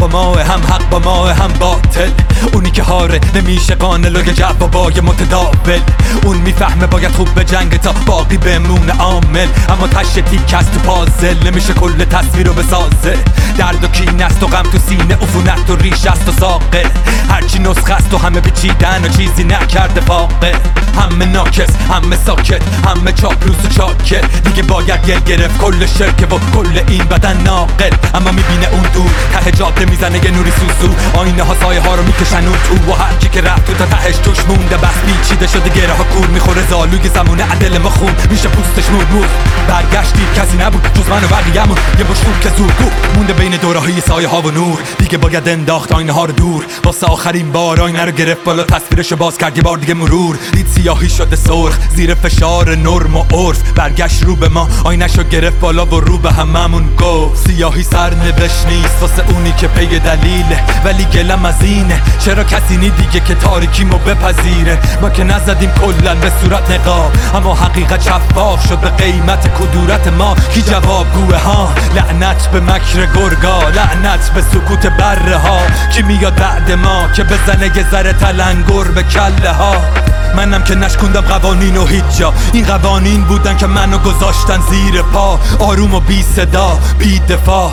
با ماه، هم حق با ماه هم باطل. اونی که هاره نمیشه قانلوی جوابای متداول. اون میفهمه باید خوب به جنگ تا باقی بمونه عامل. اما تش تیک از تو پازل نمیشه کل تصویر رو بسازه. درد و کین است و غم تو سینه، عفونت و ریش است و ساقه. هرچی نسخه است و همه پیچیدن و چیزی نکرده فاقه. همه ناکس، همه ساکت، همه چاپلوس و چاکت. دیگه باید گل گرفت کل شرکه و کل این بدن ناقل. اما میبینه اون دور ته جاده میزنه یه نوری سوسو. آینه ها سایه ها رو میکشن اون تو. و هرکی که رفت تو تا تهش توش مونده بس پیچیده شده، گره ها کور میخوره زالوی زمونه عدل ما خون میشه پوستش مور. برگشتی کسی نبود جز من و بقیه‌مون. یه بشور که زور مونده بین دوره‌های سایه ها و نور. دیگه باید انداخت آینه ها رو دور. واسه آخرین بار آینه رو گرفت بالا، تصویرشو باز کرد یه بار دیگه مرور. دید سیاهی شده سرخ زیر فشار نرم و عرف. برگشت رو به ما، آینه‌شو گرفت بالا و رو به هممون گفت سیاهی سرنوشت نیست واسه اونی که پی دلیله. ولی گلم از اینه چرا کسی نی دیگه که تاریکیمو بپذیره. ما که نزدیم کلن به صورت نقاب، اما حقیقت شفاف شد به قیمت کدورت ما. کی جواب گوه ها؟ لعنت به مکر گرگا، لعنت به سکوت بره ها. کی میاد بعد ما که بزنه یه ذره تلنگر به کله ها؟ منم که نشکوندم قوانین و هیچ جا. این قوانین بودن که منو گذاشتن زیر پا. آروم و بی صدا بی دفاع.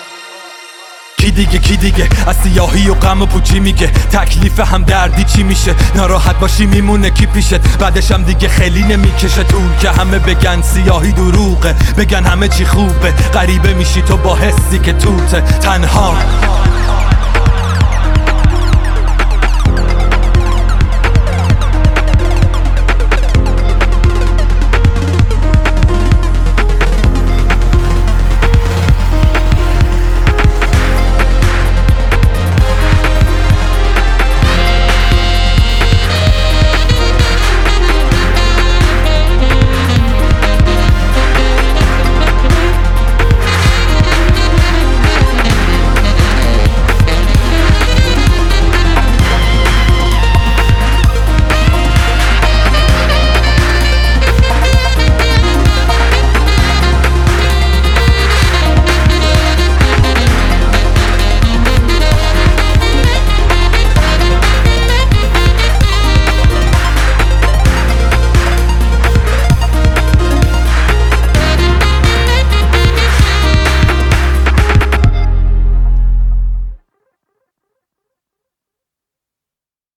کی دیگه از سیاهی و غم و پوچی میگه تکلیف هم دردی چی میشه؟ ناراحت باشی میمونه کی پیشت؟ بعدش هم دیگه خیلی نمیکشه طول که همه بگن سیاهی دروغه، بگن همه چی خوبه. غریبه میشی تو با حسی که توته تنها.